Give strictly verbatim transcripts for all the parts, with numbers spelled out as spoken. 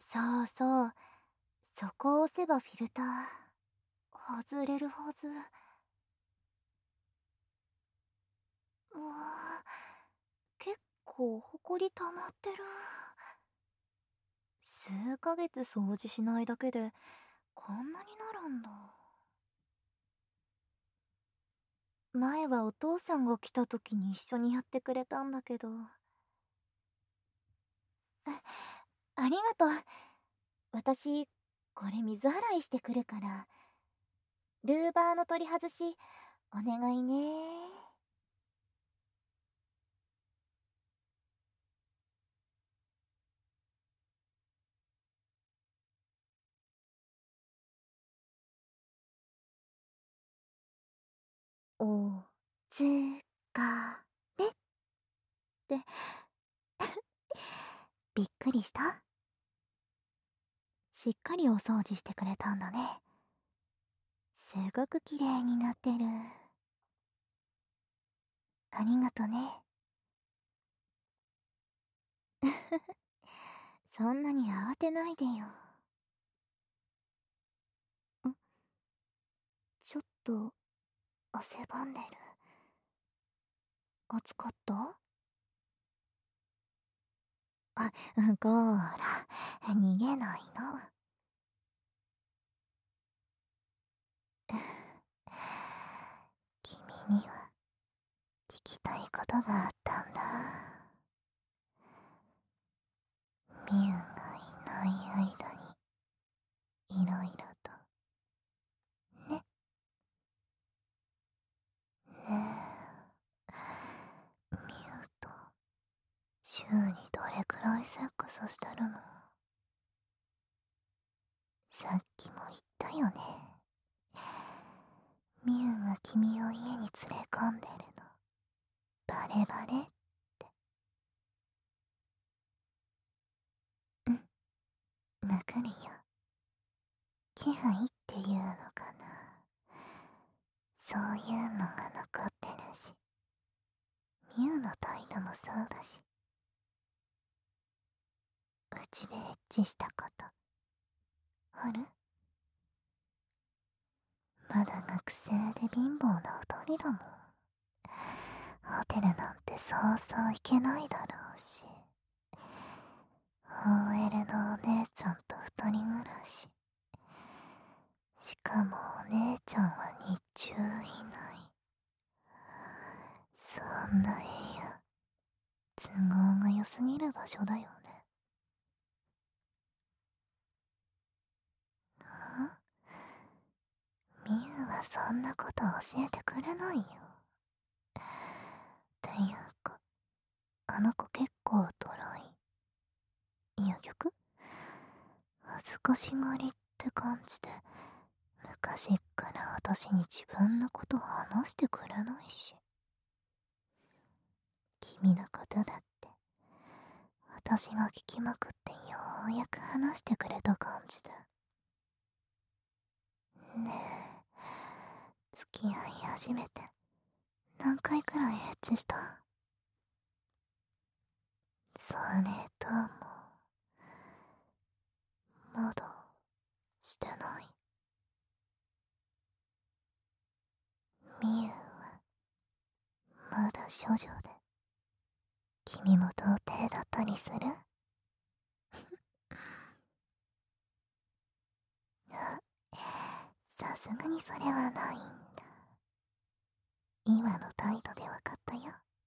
そうそう。そこを押せばフィルター。外れるはず。うわぁ、結構ほこり溜まってる。数ヶ月掃除しないだけで、こんなになるんだ。前はお父さんが来た時に一緒にやってくれたんだけど。ありがとう。私、これ水洗いしてくるから。ルーバーの取り外し、お願いね。おつかれってびっくりした？しっかりお掃除してくれたんだね。すごく綺麗になってる。ありがとね。そんなに慌てないでよ。ん、ちょっと汗ばんでる。暑かった？あ、こーら、逃げないの。君には聞きたいことがあったんだ。ミュウがいない間にいろいろとね。ねえ、ミュウと週にどれくらいセックスしてるの？さっきも言ったよね。ミュウが君を家に連れ込んでるのバレバレって。うん、わかるよ。気配っていうのかな。そういうのが残ってるし、ミュウの態度もそうだし。うちでエッチしたことある？まだ学生で貧乏な二人だもん。ホテルなんてそうそう行けないだろうし、 オーエル のお姉ちゃんと二人暮らし。しかもお姉ちゃんは日中いない。そんな部屋、都合が良すぎる場所だよね。ん？ミュウはそんなこと教えてくれないよ。っていうか、あの子結構ドライ。いや逆？恥ずかしがりって感じで、昔っから私に自分のこと話してくれないし。君のことだって私が聞きまくってようやく話してくれた感じで。ねえ、付き合い始めて何回くらいエッチした？それともまだしてない？ミウはまだ処女で、君も童貞だったりする？あ、さすがにそれはないんだ。今の態度でわかったよ。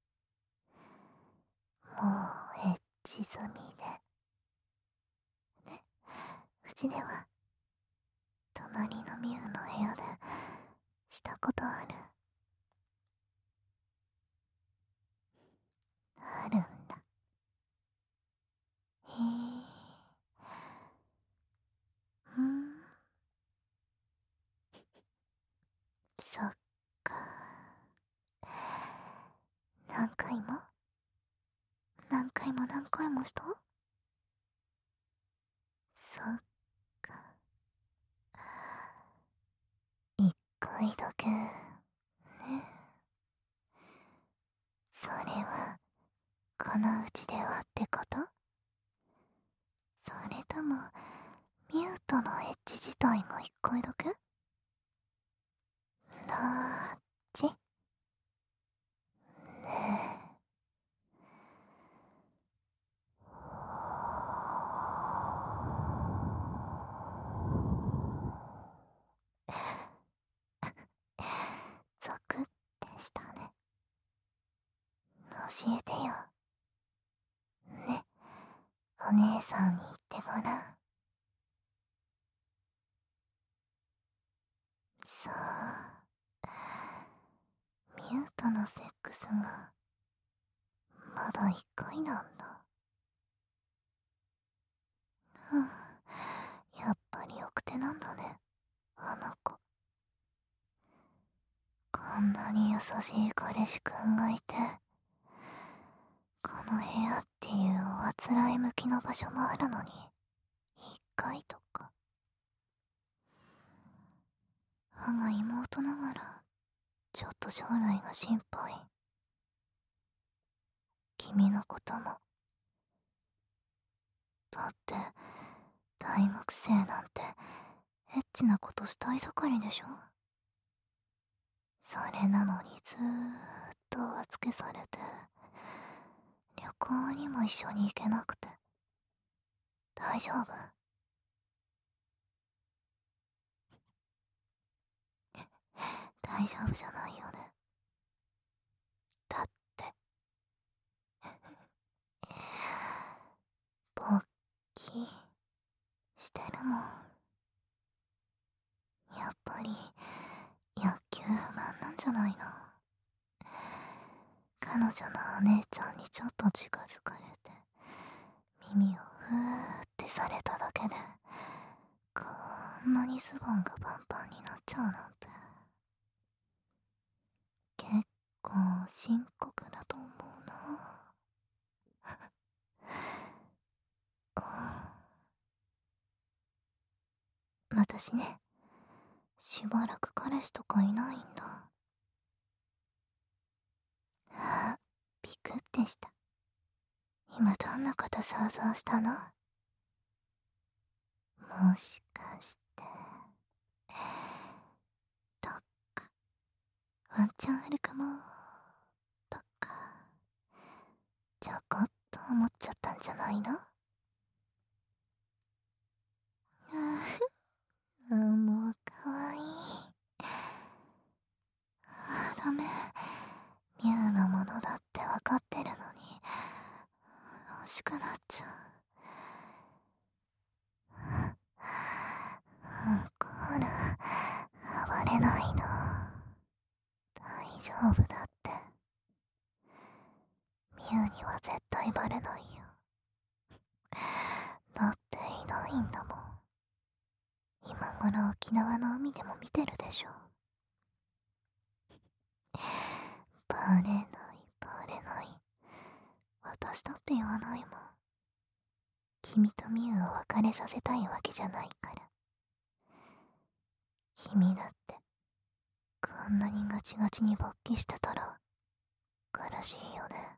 もうエッチ済みで。ね、うちでは隣のミュウの部屋でしたことある？あるんだ。へえ。うん、そっか。何回も何回も何回もした？そっか。一回だけね。それはこのうちではってこと？それとでもミュートのエッジ自体が一回だけ？どっち？ねえ。ゾクってしたね。教えてよ。ね、お姉さんに言ってごらん。そう、ミュートのセックスがまだ一回なんだ。ふん、やっぱり奥手なんだね、あの子。こんなに優しい彼氏くんがいて、この部屋っていうおあつらい向きの場所もあるのに、一回とか。我が妹ながら、ちょっと将来が心配。君のことも。だって、大学生なんて、エッチなことしたい盛りでしょ？それなのにずーっとお預けされて、旅行にも一緒に行けなくて。大丈夫？大丈夫じゃないよね。だって、勃起してるもん。やっぱり欲求不満なんじゃないの？彼女のお姉ちゃんにちょっと近づかれて、耳をふーってされただけで、こんなにズボンがパンパンになっちゃうなんて。結構深刻だと思うな。私ね、しばらく彼氏とかいないんだ。あ、ビクってした。今どんなこと想像したの？もしかして、どっか、ワンチャンあるかも、とか、ちょこっと思っちゃったんじゃないの？ああ、もうかわいい。ああ、ダメ。ミュウのものだってわかってるのに、欲しくなっちゃう。コーラ、暴れないの。大丈夫だって。ミュウには絶対バレないよ。だっていないんだもん。今頃沖縄の海でも見てるでしょ。バレないバレない。私だって言わないもん。君とミュウを別れさせたいわけじゃないから。君だってこんなにガチガチに勃起してたら悲しいよね。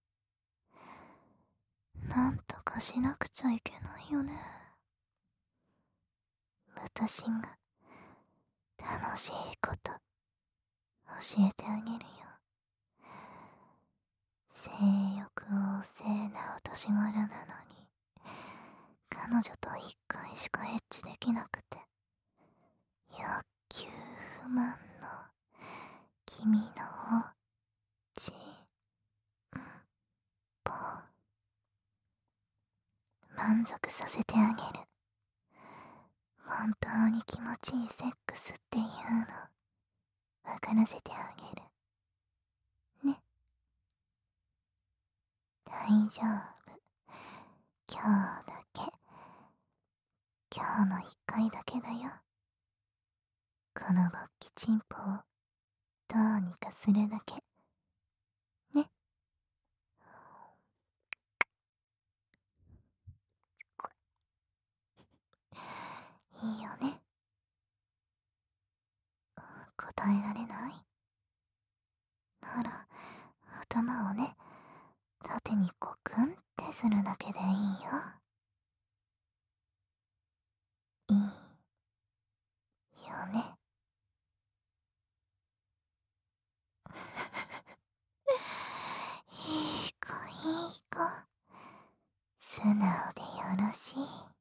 なんとかしなくちゃいけないよね。私が楽しいこと教えてあげるよ。性欲旺盛なお年頃なのに、彼女と一回しかエッチできなくて、欲求不満の君のおちんぽ満足させてあげる。本当に気持ちいいセックスっていうの分からせてあげるね。大丈夫。今日だけ。今日の一回だけだよ。この勃起チンポをどうにかするだけね。いいよね。答えられない？なら頭をね、縦にコクンってするだけでいいよ。 ね。いい子いい子。素直でよろしい。